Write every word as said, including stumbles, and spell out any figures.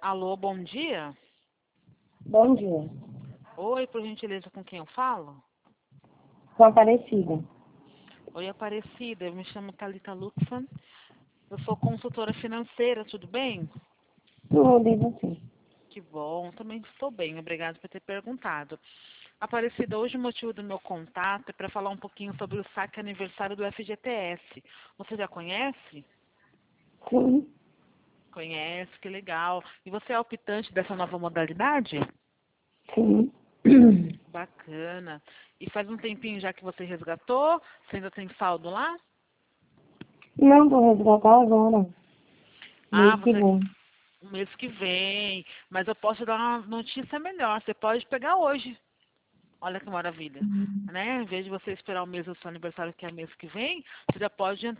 Alô, bom dia. Bom dia. Oi, por gentileza, com quem eu falo? Com Aparecida. Oi, Aparecida, eu me chamo Thalita Luxan. Eu sou consultora financeira, tudo bem? Tudo e você? Que bom, também estou bem, obrigada por ter perguntado. Aparecida, hoje o motivo do meu contato é para falar um pouquinho sobre o saque aniversário do F G T S. Você já conhece? Sim, Conhece, que legal. E você é optante dessa nova modalidade? sim. Bacana. E faz um tempinho já que você resgatou? Você ainda tem saldo lá? Não vou resgatar agora. Ah, Mês que você vem. o mês que vem. Mas eu posso dar uma notícia melhor. Você pode pegar hoje. Olha que maravilha. Né? Em vez de você esperar o mês do seu aniversário, que é mês que vem, você já pode entrar